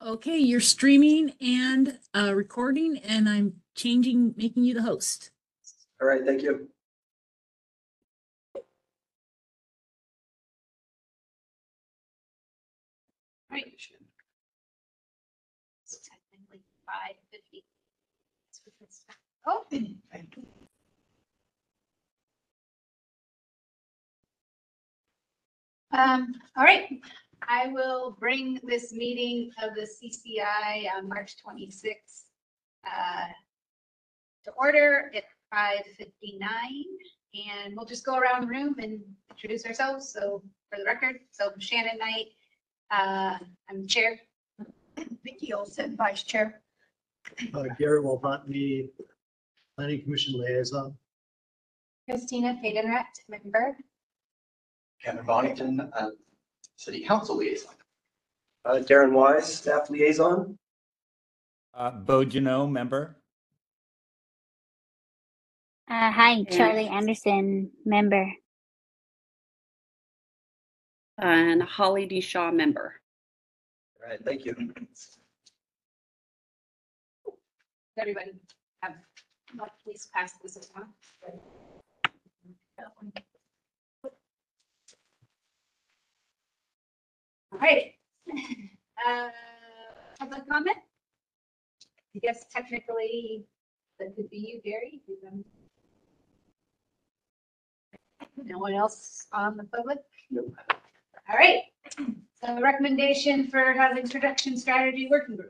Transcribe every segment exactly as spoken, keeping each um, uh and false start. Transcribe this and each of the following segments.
Okay, you're streaming and uh, recording, and I'm changing, making you the host. All right, thank you. Right. It's technically five fifty. Oh. Um, all right, I will bring this meeting of the C C I on March twenty-sixth uh, to order at five fifty-nine, and we'll just go around the room and introduce ourselves. So for the record, so Shannon Knight, uh, I'm chair. Vicki Olson, vice chair. Uh, Gary Wilhotny, Planning Commission liaison. Christina Fadenrat, member. Kevin Bonington, uh, City Council liaison. Uh, Darren Wise, staff liaison. Uh, Bo Jano, member. Uh, hi, Charlie Anderson, member. And Holly D. Shaw, member. All right, thank you. Everybody have, well, please pass this around. All right. Uh, Public comment? I guess technically that could be you, Gary. Um, No one else on the public? Nope. All right. So recommendation for housing introduction strategy working group.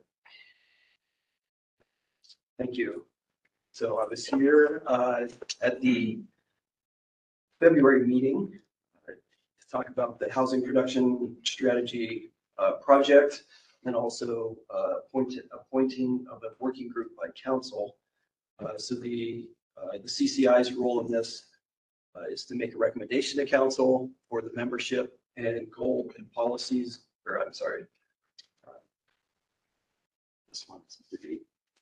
Thank you. So I was here uh, at the February meeting uh, to talk about the housing production strategy uh, project, and also uh, appointed, appointing of a working group by council. Uh, So the, uh, the C C I's role in this uh, is to make a recommendation to council for the membership and goal and policies, or I'm sorry. uh, This one's the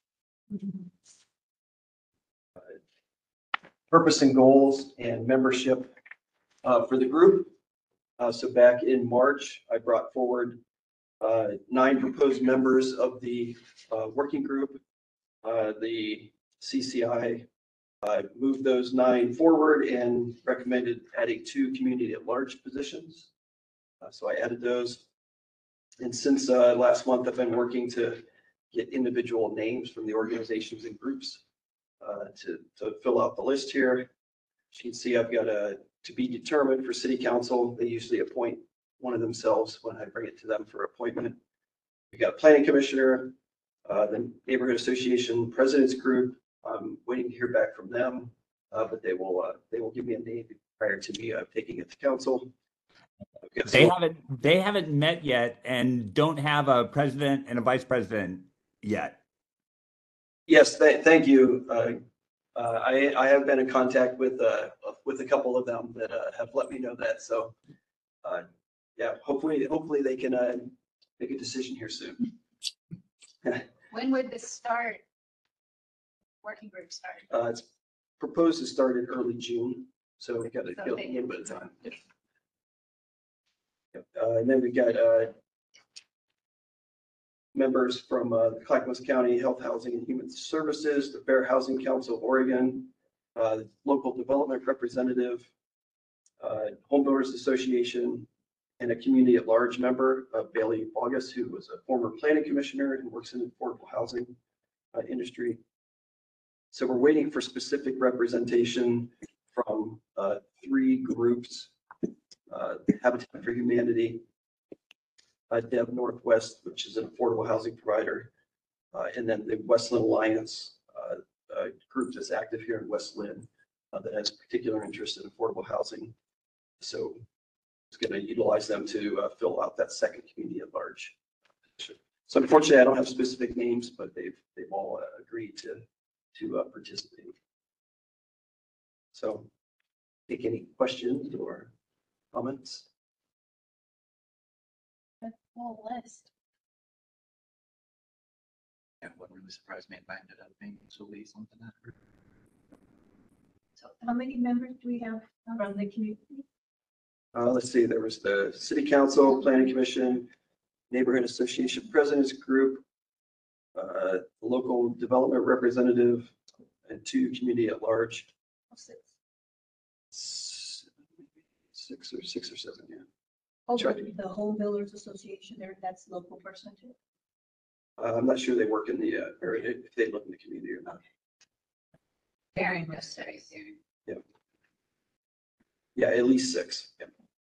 uh, purpose and goals and membership uh, for the group. Uh, So back in March, I brought forward uh, nine proposed members of the uh, working group. Uh, The C C I uh, moved those nine forward and recommended adding two community at large positions. Uh, So I added those. And since uh, last month, I've been working to get individual names from the organizations and groups uh, to, to fill out the list here. As you can see, I've got a to be determined for city council. They usually appoint one of themselves when I bring it to them for appointment. We've got a planning commissioner, uh, the neighborhood association president's group. I'm waiting to hear back from them, uh, but they will uh, they will give me a name prior to me uh, taking it to council. They haven't they haven't met yet and don't have a president and a vice president yet. Yes, th- thank you. Uh, uh, I, I have been in contact with, uh, with a couple of them that uh, have let me know that. So, uh, yeah, hopefully, hopefully they can uh, make a decision here soon. When would this start? Working group start? Uh, It's proposed to start in early June, so we got a So they- little bit of time. Yep. Uh, And then we got uh, members from uh, the Clackamas County Health, Housing and Human Services, the Fair Housing Council of Oregon, uh, local development representative, uh, Homeowners Association, and a community at large member, uh, Bailey August, who was a former planning commissioner and works in the affordable housing uh, industry. So we're waiting for specific representation from uh, three groups, uh, Habitat for Humanity, uh, Dev Northwest, which is an affordable housing provider, uh, and then the Westland Alliance uh, uh, group that's active here in West Lynn uh, that has particular interest in affordable housing. So it's going to utilize them to uh, fill out that second community at large. So unfortunately, I don't have specific names, but they've they've all uh, agreed to to uh, participate. So, take any questions or comments? Whole list. Yeah, what really surprised me, if I ended up being so liaison to that group. So how many members do we have from the community? Uh, let's see, there was the city council, planning commission, Neighborhood Association Presidents Group, uh, local development representative, and two community at large. Six. Six or six or seven, yeah. Oh, Sure. the the Home Builders Association there, that's local person too. Uh, I'm not sure they work in the, uh, or if they live in the community or not. Karen, just sorry, Karen. Yeah, at least six. Yeah.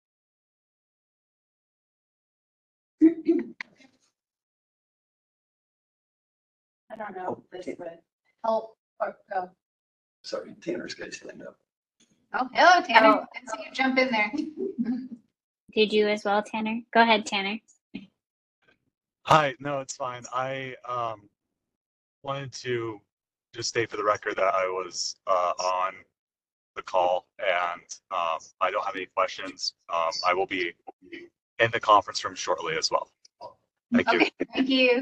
I don't know if this would Help or go. Sorry, Tanner's got his hand up. Oh, hello, Tanner. Oh. Didn't see you jump in there. Did you as well, Tanner? Go ahead, Tanner. Hi, no, it's fine. I um wanted to just state for the record that I was uh on the call and um I don't have any questions. Um I will be in the conference room shortly as well. Thank you. Okay, thank you.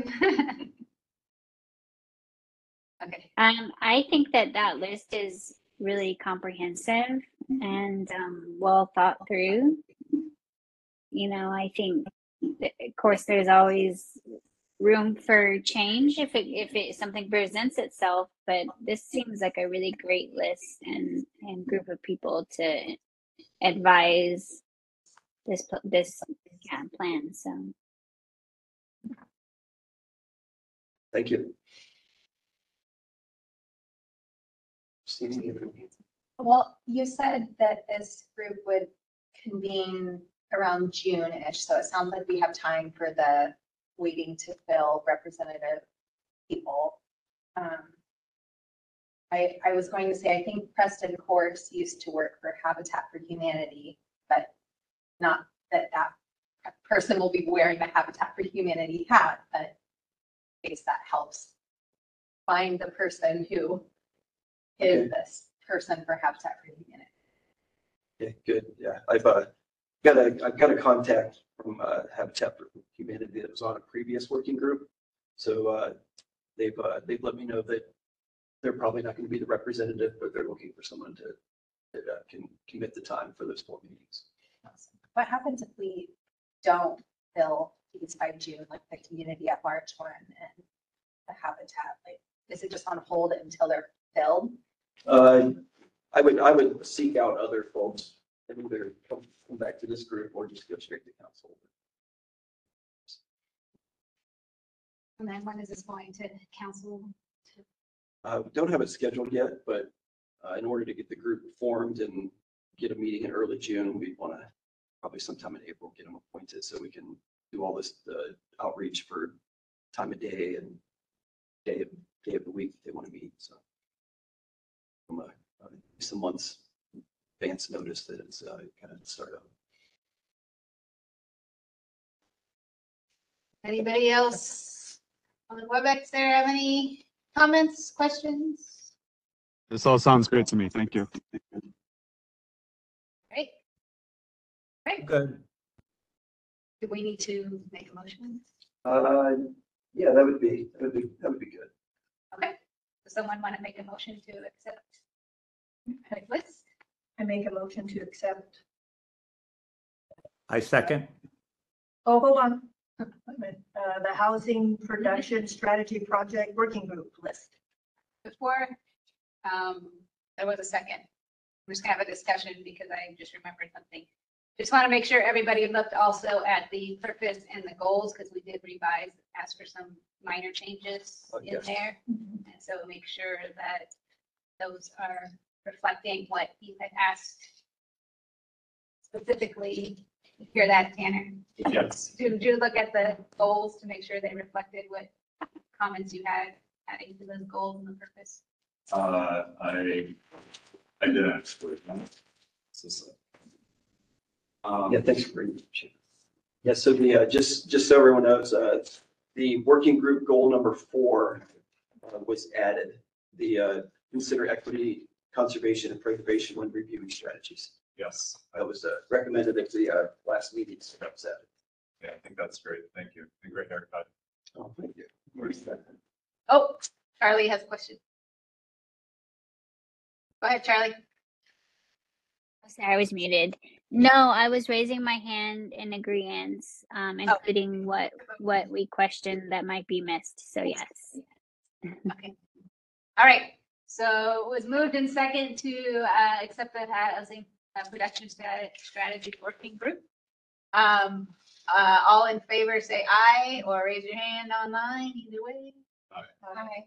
Okay, Um, I think that that list is really comprehensive and um, well thought through. You know, I think, that, of course, there's always room for change if it if it something presents itself, but this seems like a really great list and and group of people to advise this pl- this yeah, plan. So Thank you. Well, you said that this group would convene around June-ish, so it sounds like we have time for the waiting to fill representative people. Um, I, I was going to say, I think Preston Course used to work for Habitat for Humanity, but not that that person will be wearing the Habitat for Humanity hat, but I guess that helps find the person who is Okay. this person for Habitat for Humanity. Okay, good. Yeah, I've uh, got a, I've got a contact from uh, Habitat for Humanity that was on a previous working group. So uh, they've, uh, they've let me know that they're probably not going to be the representative, but they're looking for someone to, that uh, can commit the time for those four meetings. What happens if we don't fill these by June, like the community at large one and the Habitat? Like, is it just on hold until they're filled? Uh, I would, I would seek out other folks and either come come back to this group or just go straight to council. and then when is this going to council? Uh, we don't have it scheduled yet, but uh, in order to get the group formed and get a meeting in early June, we want to probably sometime in April, get them appointed so we can do all this uh, outreach for time of day and day of, day of the week they want to meet. So from a, uh, some months advance notice that it's uh, kind of start up. Anybody else on the WebEx there have any comments, questions? This all sounds great to me. Thank you. Right? Right, Good. do we need to make a motion? Uh, yeah, that would be, that would be, that would be good. Okay, does someone want to make a motion to accept the list? I make a motion to accept. I second. Oh, hold on. Wait a minute. Uh, the Housing Production Strategy Project Working Group list. Before, um, there was a second. We're just gonna have a discussion because I just remembered something. Just want to make sure everybody looked also at the purpose and the goals, because we did revise, ask for some minor changes Oh, in yes. there. And so make sure that those are reflecting what you had asked specifically. Hear that, Tanner? Yes. Did you look at the goals to make sure they reflected what comments you had adding to those goals and the purpose? Uh, I, I did actually. Um, Yeah, thanks for bringing it. Yeah, so the, uh, just, just so everyone knows, uh, the working group goal number four uh, was added. The, uh, consider equity, conservation and preservation when reviewing strategies. Yes, That was uh, recommended at the, uh, last meeting, so that was added. yeah, I think that's great. Thank you. And great haircut. Oh, thank you. Where's that? Oh, Charlie has a question. Go ahead, Charlie. sorry, I was muted. No, I was raising my hand in agreement, um, Oh. including what, what we questioned that might be missed. So yes. Okay. All right. So it was moved in second to uh, accept the housing uh, production strat- strategy working group. Um, uh, all in favor, say aye or raise your hand online, either way. Aye. Aye.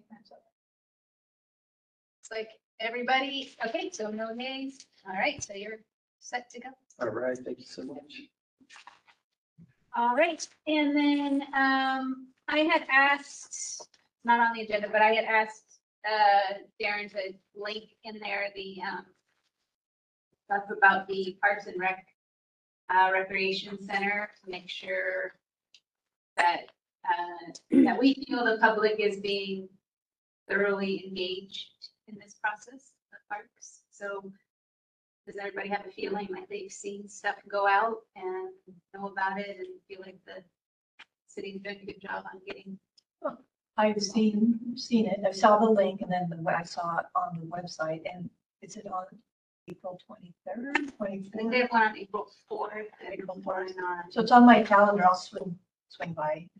It's like everybody, okay, so no nays. All right, so you're set to go. All right, thank you so much. All right, and then um, I had asked, not on the agenda, but I had asked uh, Darren to link in there the um, stuff about the Parks and Rec uh, Recreation Center to make sure that uh, that we feel the public is being thoroughly engaged in this process of parks. So does everybody have a feeling like they've seen stuff go out and know about it and feel like the city's doing a good job on getting? I've seen, seen it. I saw the link and then the, I saw it on the website, and is it on April twenty-third, I think twenty-fourth? they have one on April fourth. April fourth. on. So it's on my calendar. I'll swing, swing by.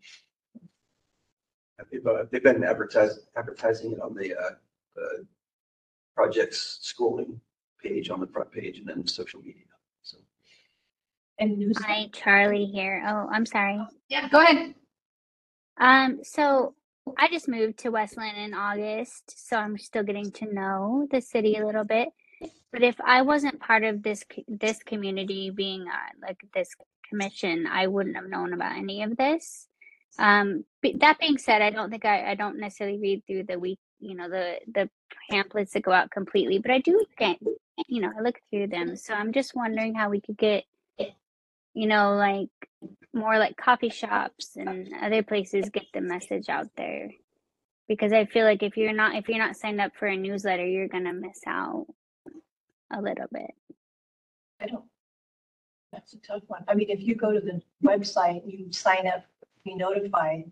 They've, uh, they've been advertising, advertising it on the, uh, the project's scrolling page on the front page and then social media. So And news. Hi, Charlie here. Oh, I'm sorry. Yeah, go ahead. Um, so I just moved to Westland in August, so I'm still getting to know the city a little bit. But if I wasn't part of this co- this community being uh, like this commission, I wouldn't have known about any of this. Um, but that being said, I don't think I, I don't necessarily read through the week, you know, the the pamphlets that go out completely, but I do get, you know, I look through them. So I'm just wondering how we could get, you know, like more like coffee shops and other places get the message out there. Because I feel like if you're not if you're not signed up for a newsletter, you're gonna miss out a little bit. I don't. That's a tough one. I mean, if you go to the website, you sign up, be notified.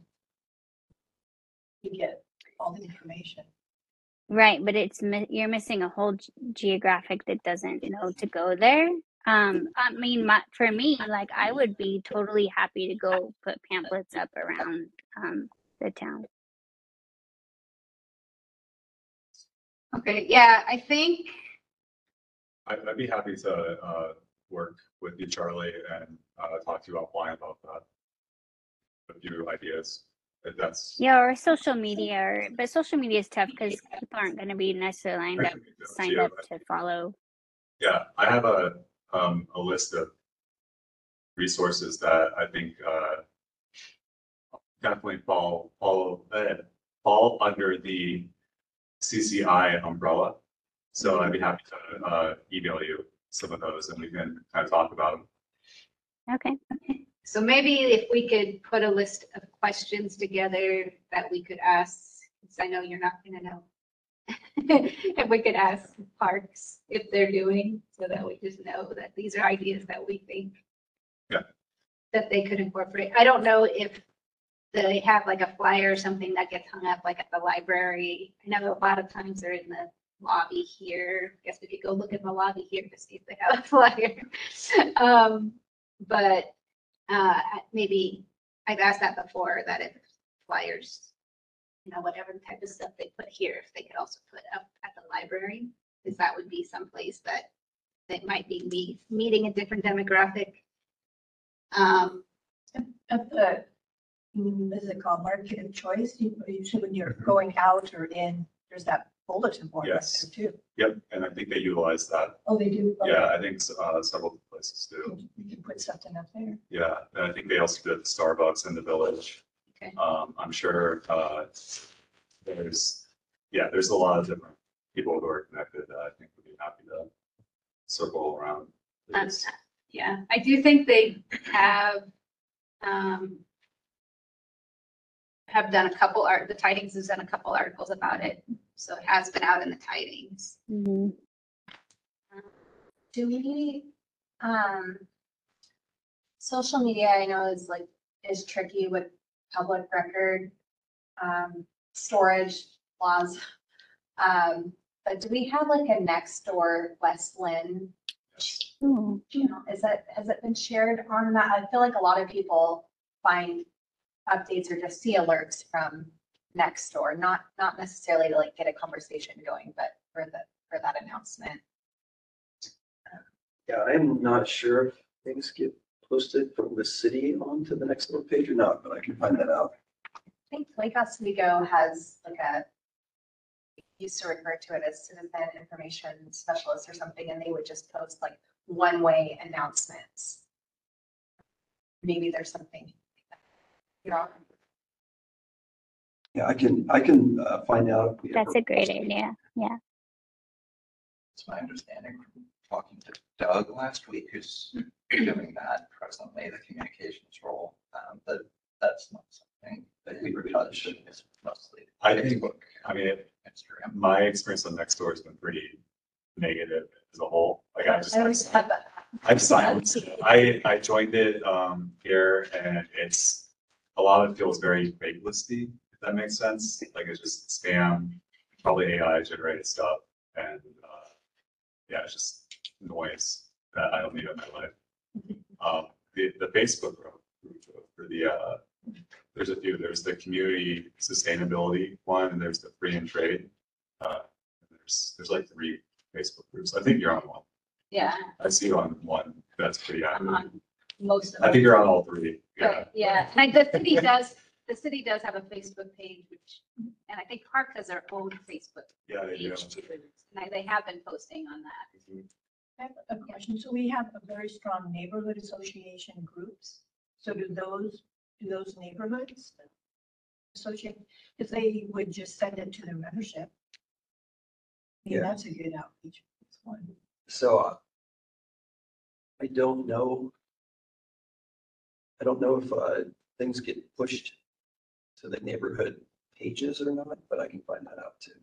You get all the information. Right, but it's mi- you're missing a whole g- geographic that doesn't know to go there. Um, I mean, my, for me, like I would be totally happy to go put pamphlets up around um the town. Okay, yeah, I think, I'd, I'd be happy to, uh, work with you, Charlie, and, uh, talk to you offline about that. A few ideas, if that's. Yeah, or social media, or, but social media is tough because people aren't going to be necessarily lined up, signed Yeah, up to follow. Yeah, I have a, um, a list of resources that I think, uh, definitely fall, fall, uh, fall under the C C I umbrella. So I'd be happy to, uh, email you some of those and we can kind of talk about them. Okay. so maybe if we could put a list of questions together that we could ask, because I know you're not gonna know. If we could ask parks if they're doing, so that we just know that these are ideas that we think. Yeah. That they could incorporate. I don't know if they have like a flyer or something that gets hung up like at the library. I know a lot of times they're in the lobby here. Guess we could go look in the lobby here to see if they have a flyer. Um, but uh, maybe I've asked that before, that if flyers, you know, whatever type of stuff they put here, if they could also put up at the library, because that would be someplace that that might be meet, meeting a different demographic. Um, At the, mm, what is it called, market of choice? You- Usually when you're going out or in, there's that bulletin board right Yes. there too. Yep, and I think they utilize that. Oh, they do? Okay. Yeah, I think, uh, several places do. You can put something up there. Yeah, and I think they also do it at Starbucks in the village. Okay. Um, I'm sure, uh, there's, yeah, there's a lot of different people who are connected that I think would be happy to circle around. Um, this. yeah, I do think they have, um, have done a couple art, the Tidings has done a couple articles about it. So it has been out in the Tidings. Mhm. Do we, um, social media, I know is like, is tricky with public record, um, storage laws. Um, but do we have like a next door West Lynn Ooh. channel? Is that, has it been shared on that? I feel like a lot of people find updates or just see alerts from Nextdoor, not, not necessarily to like get a conversation going, but for the, for that announcement. Yeah, I'm not sure if things get posted from the city onto the Nextdoor page or not, but I can find that out. I think Lake Oswego has like a, used to refer to it as citizen information specialist or something, and they would just post like one-way announcements. Maybe there's something. You know, Yeah, I can, I can uh, find out. if we That's ever a great post it. idea. Yeah. It's my understanding from talking to Doug last week, who's doing that presently, the communications role, um, that that's not something that we touch. It's mostly I think, Facebook, I mean, it- Instagram. my experience on Nextdoor has been pretty negative as a whole. Like I just. I always have that. I've signed, I, I joined it, um, here and it's, a lot of it feels very fake listy, if that makes sense. Like it's just spam, probably A I generated stuff and, uh, yeah, it's just noise that I don't need in my life. Um, the, the Facebook group for the, uh, there's a few, there's the community sustainability one and there's the free and trade. Uh, and there's, there's like three Facebook groups. I think you're on one. Yeah, I see you on one. That's pretty I'm active. on most of I think them. you're on all three. Yeah. But yeah, like the city does, the city does have a Facebook page, which, and I think Park has their own Facebook Yeah, they do. page too. And they have been posting on that. I have a question. So we have a very strong neighborhood association groups. So do those, do those neighborhoods associate, if they would just send it to their membership? I mean, Yeah. that's a good outreach. That's one. So uh, I don't know. I don't know if uh, things get pushed to the neighborhood pages or not, but I can find that out too.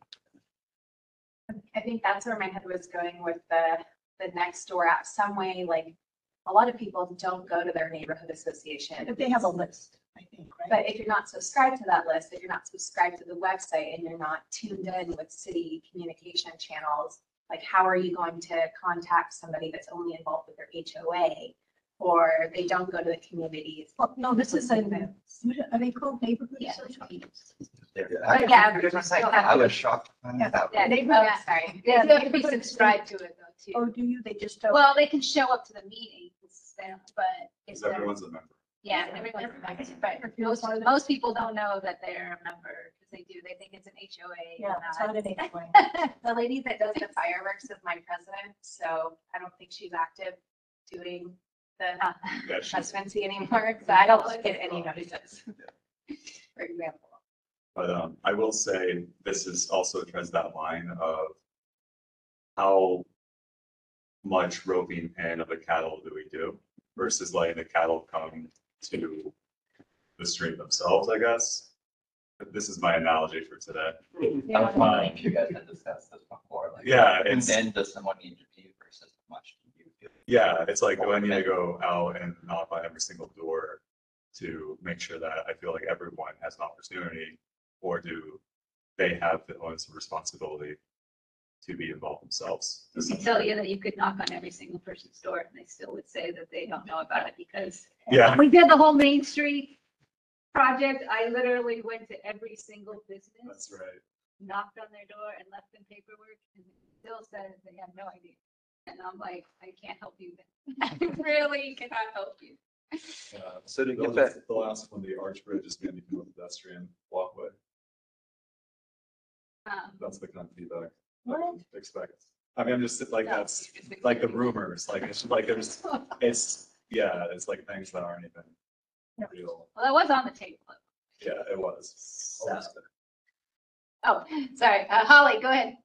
I think that's where my head was going with the, the Nextdoor app, some way, like, a lot of people don't go to their neighborhood association. If they have a list, I think, right? But if you're not subscribed to that list, if you're not subscribed to the website and you're not tuned in with city communication channels, like how are you going to contact somebody that's only involved with their H O A? Or they don't go to the communities. Well, no, this is a, what are they called neighborhood Yeah. associations? But yeah, I was shocked. to find that out. Yeah, they, Neighborhood- oh, sorry. They have to be subscribed to it though Or too. do you, they just don't? Well, they can show up to the meetings, but if Because they're, everyone's a member. yeah, everyone's, but most, most people don't know that they're a member because they do, they think it's an H O A. Yeah, it's not an H O A. The lady that does the fireworks is my president, so I don't think she's active doing the Yeah, she's- presidency anymore, so I don't get any notices. For example. But um, I will say this is also treads that line of how much roping in of the cattle do we do versus letting the cattle come to the stream themselves, I guess. But this is my analogy for today. I was wondering if you guys had discussed this before, like. Yeah, And it's, then does someone need to be versus how much do you feel? yeah, it's like, do I need to go out and knock on every single door to make sure that I feel like everyone has an opportunity? Or do they have the onus of responsibility to be involved themselves? I can tell you that you could knock on every single person's door and they still would say that they don't know about it because Yeah, we did the whole Main Street project. I literally went to every single business, that's right. knocked on their door and left them paperwork and they still said they had no idea. And I'm like, I can't help you. I really cannot help you. Uh, So to They'll get back, just- The last one, the arch bridge is going to become a pedestrian walkway. Um, That's the kind of feedback I What? would expect. I mean, I'm just like, no, that's it's just- like the rumors, like it's like there's, it's, yeah, it's like things that aren't even real. Well, that was on the table. Yeah, it was. So, oh, sorry. Uh, Holly, go ahead.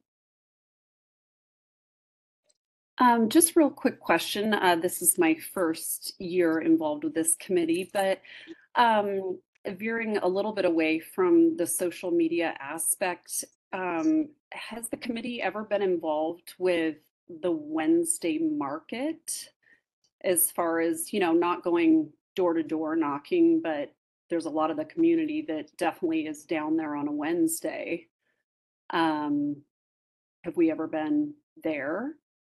Um, just real quick question. Uh, this is my first year involved with this committee, but um, veering a little bit away from the social media aspect, um, has the committee ever been involved with the Wednesday market as far as, you know, not going door to door knocking, but there's a lot of the community that definitely is down there on a Wednesday. Um, have we ever been there?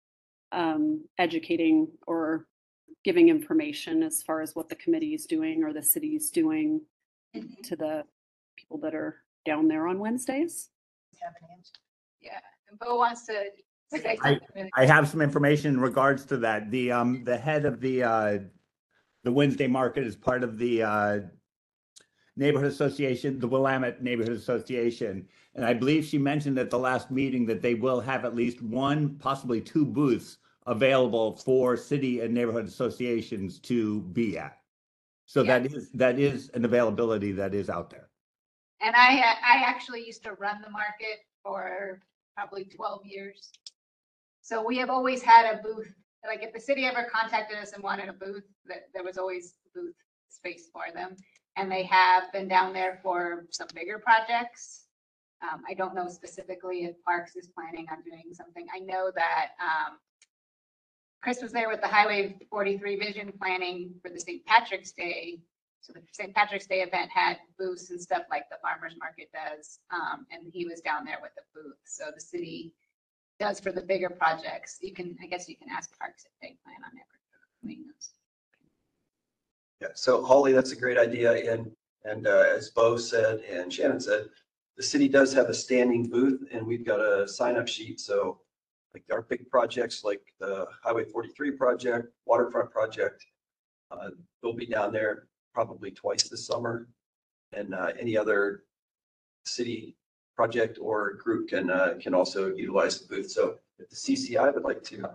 um, educating or giving information as far as what the committee is doing or the city is doing to the people that are down there on Wednesdays. Have an answer. Yeah, and Bo wants to say I, something. I have some information in regards to that. The, um, the head of the, uh, the Wednesday market is part of the, uh, neighborhood association, the Willamette Neighborhood Association. And I believe she mentioned at the last meeting that they will have at least one, possibly two booths available for city and neighborhood associations to be at. So Yeah. that is, that is an availability that is out there. And I, I actually used to run the market for probably twelve years. So we have always had a booth, like if the city ever contacted us and wanted a booth, that there was always booth space for them. And they have been down there for some bigger projects. Um, I don't know specifically if Parks is planning on doing something. I know that, um, Chris was there with the Highway forty-three vision planning for the Saint Patrick's Day. So the Saint Patrick's Day event had booths and stuff like the farmer's market does. Um, and he was down there with the booth. So the city does for the bigger projects. You can, I guess you can ask Parks if they plan on ever doing those. Yeah, so Holly, that's a great idea. And, and uh, as Bo said and Shannon said, the city does have a standing booth and we've got a sign up sheet. So like our big projects like the Highway forty-three project, waterfront project, uh, they'll be down there probably twice this summer. And uh, any other city project or group can, uh, can also utilize the booth. So if the C C I would like to,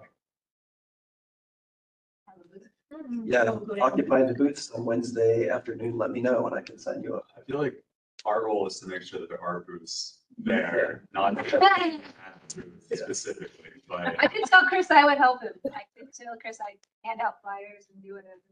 yeah, occupy the booths on Wednesday afternoon, let me know and I can sign you up. I feel like our role is to make sure that there are booths there, not booths specifically, but. I did tell Chris I would help him. I did tell Chris I'd hand out flyers and do whatever.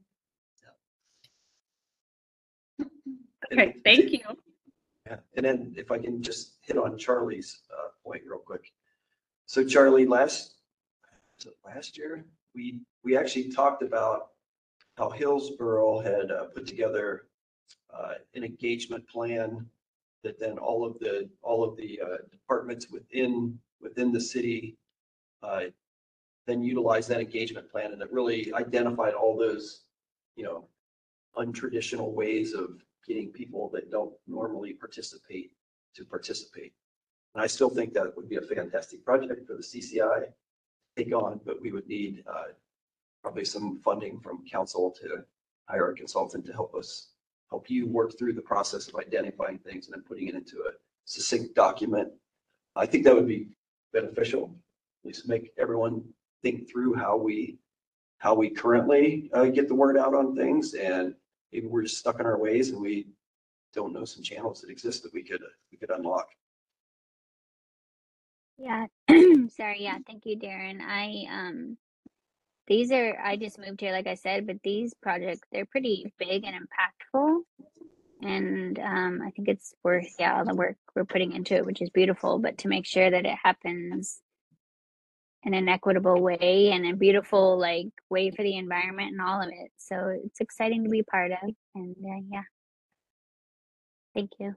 Okay, thank you. Yeah, and then if I can just hit on Charlie's uh, point real quick. So Charlie, last, was it last year, we, we actually talked about how Hillsborough had uh, put together uh, an engagement plan that then all of the, all of the uh, departments within, within the city uh, then utilize that engagement plan, and it really identified all those, you know, untraditional ways of getting people that don't normally participate to participate. And I still think that would be a fantastic project for the C C I to take on, but we would need uh, probably some funding from council to hire a consultant to help us, help you work through the process of identifying things and then putting it into a succinct document. I think that would be beneficial, at least make everyone think through how we, how we currently uh, get the word out on things, and maybe we're just stuck in our ways and we don't know some channels that exist that we could, we could unlock. Yeah. Sorry. Yeah. Thank you, Darren. I, um, these are, I just moved here, like I said, but these projects, they're pretty big and impactful. And, um, I think it's worth, yeah, all the work we're putting into it, which is beautiful, but to make sure that it happens in an equitable way and a beautiful, like, way for the environment and all of it. So it's exciting to be part of. And, uh, yeah. Thank you.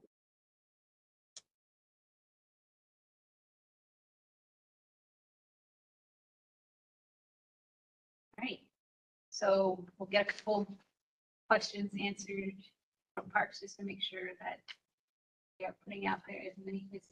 All right. So we'll get a couple questions answered from Parks just to make sure that we are putting out there as many as,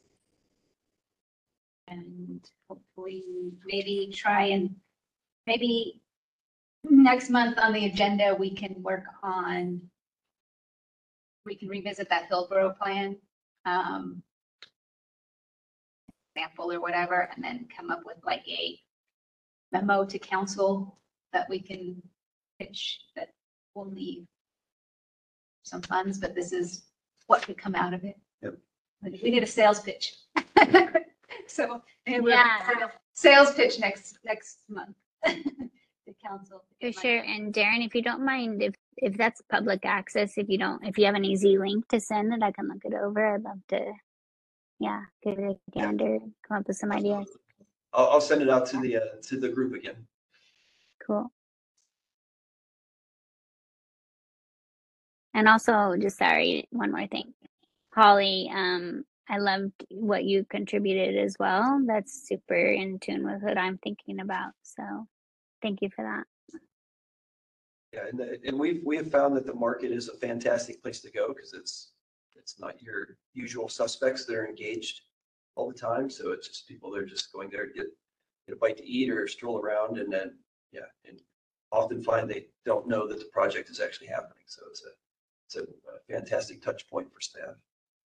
and hopefully maybe try and maybe next month on the agenda, we can work on, we can revisit that Hillsborough plan, um, example or whatever, and then come up with like a memo to council that we can pitch that will leave some funds, but this is what could come out of it. Yep. We need a sales pitch. So, and we're Yeah. sales pitch next, next month. The council. For sure. And Darren, if you don't mind, if if that's public access, if you don't, if you have an easy link to send it, I can look it over. I'd love to, yeah, give it a gander, come up with some ideas. I'll, I'll send it out to the, uh, to the group again. Cool. And also, just sorry, one more thing. Holly, um, I loved what you contributed as well. That's super in tune with what I'm thinking about. So thank you for that. Yeah, and, the- and we've, we have found that the market is a fantastic place to go because it's, it's not your usual suspects that are engaged all the time. So it's just people that are just going there to get, get a bite to eat or stroll around and then, yeah, and often find they don't know that the project is actually happening. So it's a, it's a a fantastic touch point for staff.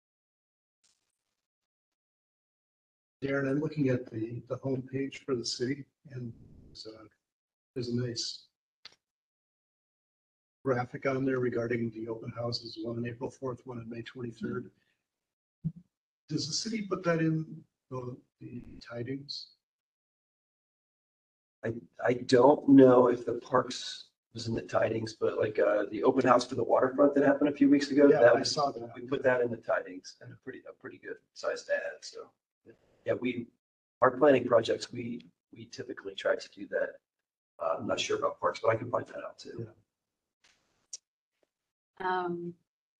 Darren, I'm looking at the, the homepage for the city and so there's a nice graphic on there regarding the open houses, one on April fourth, one on May twenty-third. Does the city put that in the, the tidings? I, I don't know if the parks was in the tidings, but like uh, the open house for the waterfront that happened a few weeks ago, Yeah, that I was, saw that. we put that in the tidings and a pretty, a pretty good sized ad. So yeah, we, our planning projects, we, we typically try to do that. Uh, I'm not sure about parks, but I can find that out too. Um,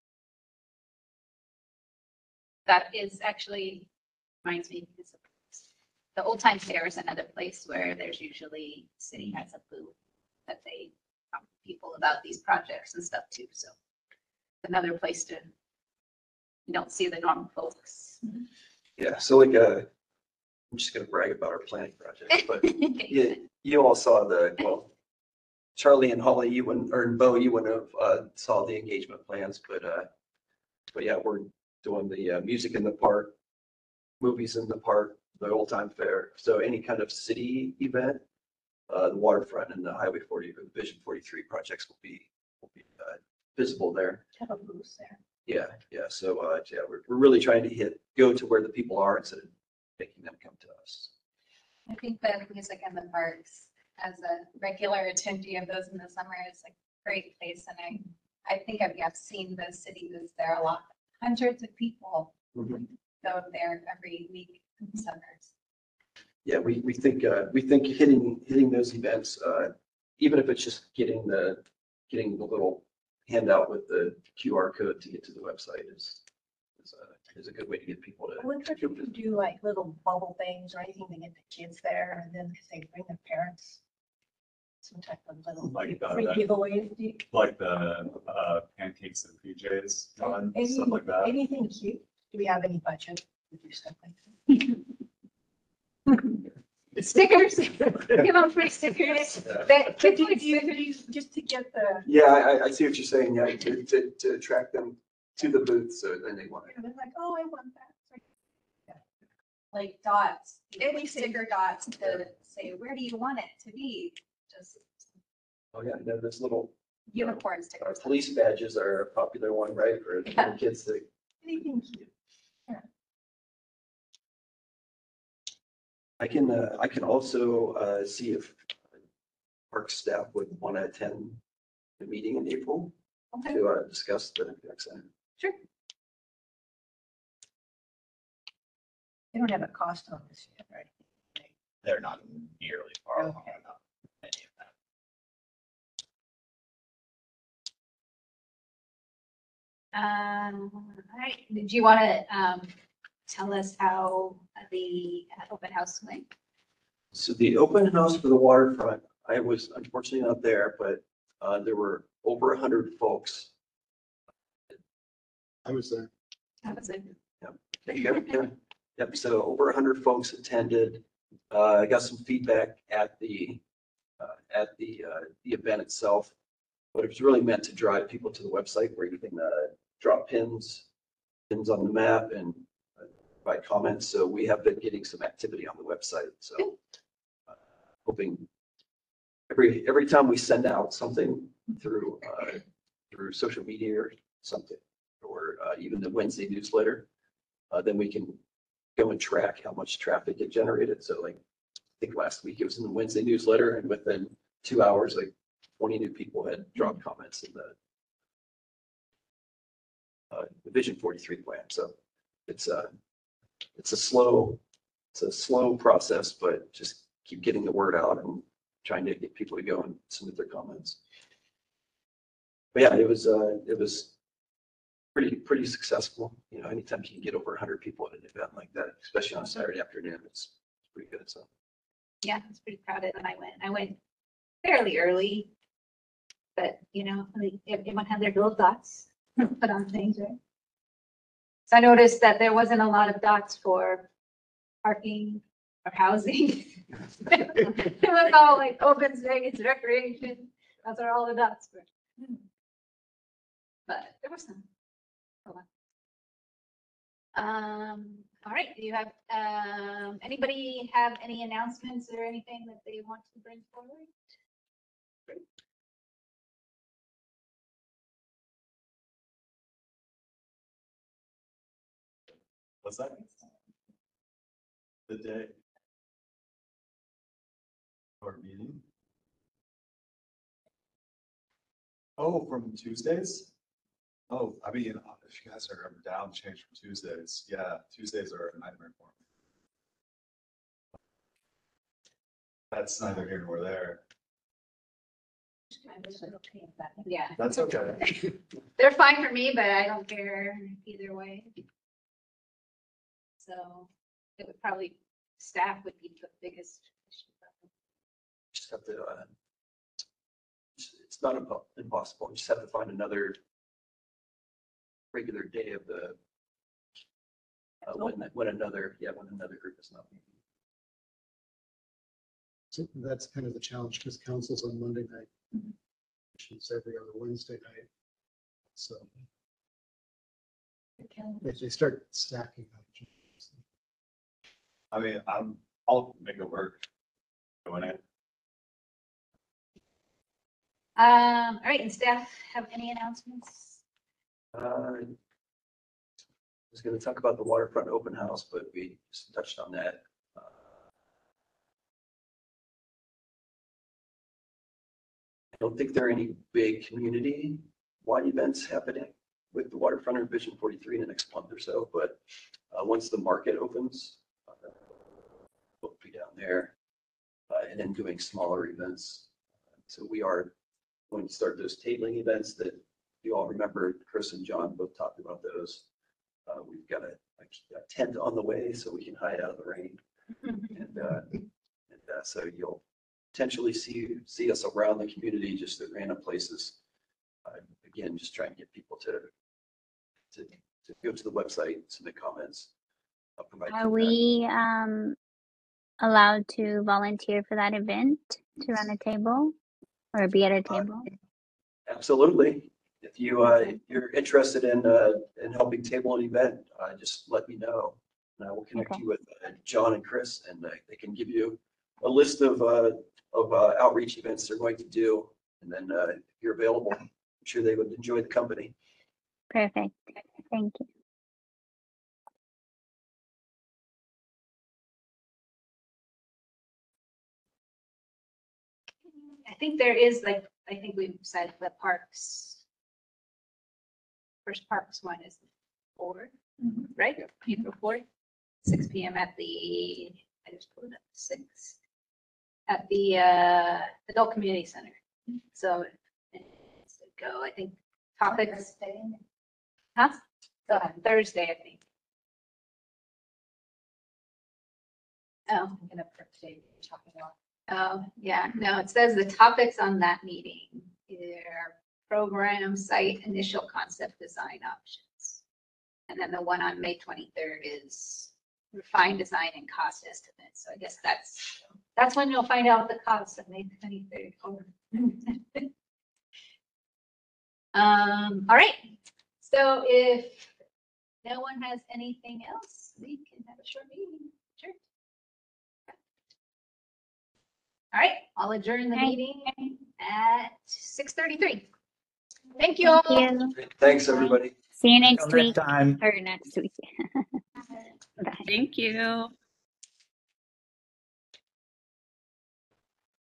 that is actually reminds me because the Old Time Fair is another place where there's usually city has a booth that they talk to people about these projects and stuff too. So another place to you don't see the normal folks. Yeah, so like uh, I'm just gonna brag about our planning project, but you, you all saw the, well, Charlie and Holly, you wouldn't, or Bo, you wouldn't have uh, saw the engagement plans, but uh, but yeah, we're doing the uh, music in the park, movies in the park, the Old Time Fair. So any kind of city event, uh, the waterfront and the Highway forty, or the Vision forty-three projects will be will be uh, visible there. Have a booth there. Yeah, yeah. So uh, yeah, we're we're really trying to hit go to where the people are instead of making them come to us. I think that music in the parks, as a regular attendee of those in the summer, is a great place. And I, I think I've, I've seen the city that's there a lot. Hundreds of people Mhm. go there every week in the summers. Yeah, we, we think, uh, we think hitting, hitting those events, uh, even if it's just getting the, getting the little handout with the Q R code to get to the website is, is a, is a good way to get people I to. wonder if you could do like little bubble things or anything to get the kids there and then they bring their parents. Some type of little Like, uh, free that- giveaway. Do you- Like the uh, pancakes and P Js, John, Any- stuff like that. Anything cute? Do we have any budget to do stuff like that? Stickers, give them free stickers. That But kids do like you, do stickers. you, just to get the, Yeah, I, I see what you're saying. Yeah, to, to, to attract them to the booth. So then they want it. they're like, oh, I want that. Like dots, any Anything. sticker dots to say, where do you want it to be? Just Oh, yeah, no, those little unicorn uh, stickers. police badges are a popular one, right? For the Yeah. kids to. Anything cute. I can, uh, I can also, uh, see if park staff would want to attend the meeting in April Okay, to, uh, discuss the rec center. sure. They don't have a cost on this yet, right? They're not nearly far along Okay. enough. Any of that. Um, all right, did you want to, um, tell us how the uh, open house went? So the open house for the waterfront, I was unfortunately not there, but, uh, there were over a hundred folks. I was there. How was it? Yep, yep, yep. So over a hundred folks attended. Uh, I got some feedback at the, uh, at the, uh, the event itself. But it was really meant to drive people to the website where you can, uh, drop pins, pins on the map and uh, provide comments. So we have been getting some activity on the website. So uh, hoping every, every time we send out something through, uh, through social media or something, or uh, even the Wednesday newsletter, uh, then we can go and track how much traffic it generated. So like, I think last week it was in the Wednesday newsletter and within two hours, like twenty new people had dropped comments in the uh, the Vision forty-three plan. So it's a, it's a slow, it's a slow process, but just keep getting the word out and trying to get people to go and submit their comments. But yeah, it was, uh, it was pretty, pretty successful. You know, anytime you can get over a hundred people at an event like that, especially on a Saturday afternoon, it's pretty good. So. Yeah, I was pretty proud of it when I went. I went fairly early, but you know, like, everyone had their little dots put on things, right? So I noticed that there wasn't a lot of dots for parking or housing. It was all like open space, recreation. Those are all the dots for. But there was some. Hold on. Um, all right, do you have, um, anybody have any announcements or anything that they want to bring forward? What's that? The day. Or meeting? Oh, from Tuesdays? Oh, I mean, if you guys are down, change from Tuesdays. Yeah, Tuesdays are a nightmare for me. That's neither here nor there. Yeah. That's okay. They're fine for me, but I don't care either way. So it would probably, staff would be the biggest issue. Just have to, uh, it's it's not impo- impossible. You just have to find another regular day of the, uh, when, when another, yeah, when another group is not meeting. So that's kind of the challenge because council's on Monday night. It's every other Wednesday night. So if they start stacking up. I mean, I'm, I'll make it work. Doing it. Um, all right, and staff have any announcements? Uh, I was gonna talk about the waterfront open house, but we just touched on that. Uh, I don't think there are any big community-wide events happening with the waterfront or Vision forty-three in the next month or so, but uh, once the market opens, uh, we'll be down there uh, and then doing smaller events. So we are going to start those tabling events that you all remember. Chris and John both talked about those. Uh, we've got a, a tent on the way so we can hide out of the rain. And, uh, and uh, so you'll potentially see, see us around the community, just at random places. Uh, again, just trying to get people to, to, to go to the website, submit comments. I'll provide Are feedback. we um allowed to volunteer for that event to run a table or be at a table? Absolutely. If you, uh, if you're interested in, uh, in helping table an event, uh, just let me know. And I will connect Okay. you with uh, John and Chris, and uh, they can give you a list of, uh, of uh, outreach events they're going to do. And then uh, if you're available, I'm sure they would enjoy the company. Perfect. Thank you. I think there is like, I think we've said the parks. First parks one is four, right? April fourth, six P M at the, I just pulled it up, six. At the uh, Adult Community Center. So it's a go, I think topics. Huh? Go ahead, Thursday, I think. Oh, I'm gonna put today what you're talking about. Oh, yeah, no, it says the topics on that meeting are program, site, initial concept design options. And then the one on May twenty-third is refined design and cost estimates. So I guess that's, that's when you'll find out the cost of May twenty-third. Um, all right, so if no one has anything else, we can have a short meeting. Sure. All right, I'll adjourn the Okay. meeting at six thirty-three. Thank you all. Thank you. Thanks, everybody. See you next Until next week time. or next week. Bye. Thank you.